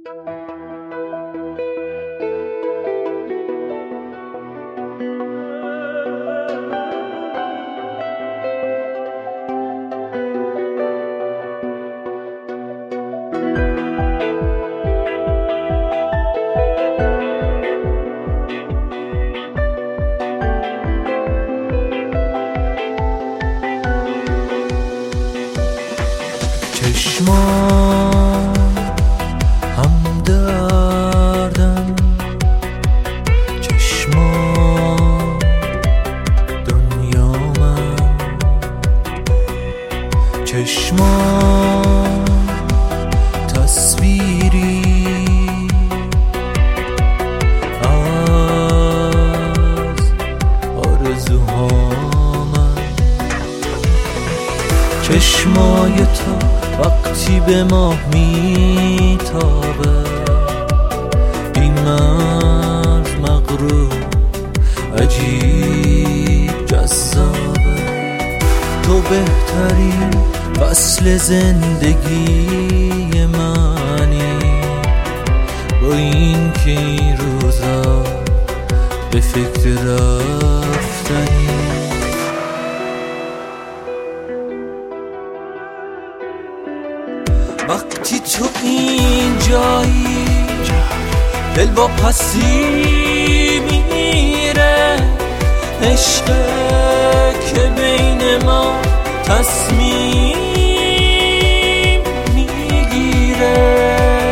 چشمان همدردن، چشمان دنیا من، چشمان تصویری از آرزوهامم، چشمای تو وقتی به ماه میتابه، بی مرز مغرور عجیب جذابه. تو بهترین فصل زندگی منی، با این که این روزا به فکر رفتنی. وقتی تو این جایی دل با پسی میره، عشقه که بین ما تصمیم میگیره.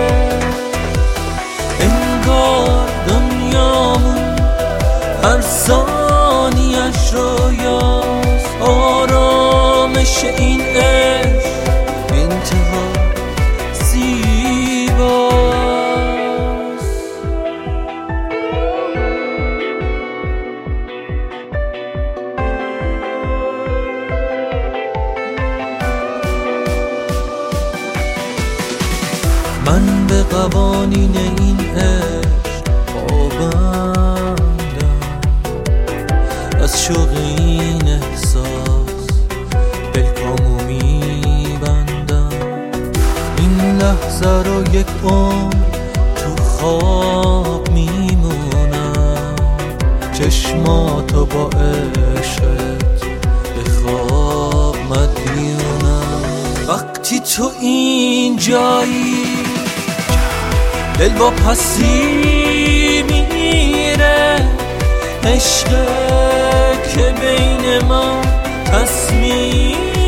انگار دنیامون هر ثانیش رویاست، آرامش این عشق انتها من به قوانین این عشق پابندم، از شوق این احساس پلکامو میبندم. این لحظه رو یک عمر تو خواب میمونم، چشماتو با عشقت به خواب مدیونم. وقتی تو این جایی دل با پسی میره، عشقه که بین ما تصمیم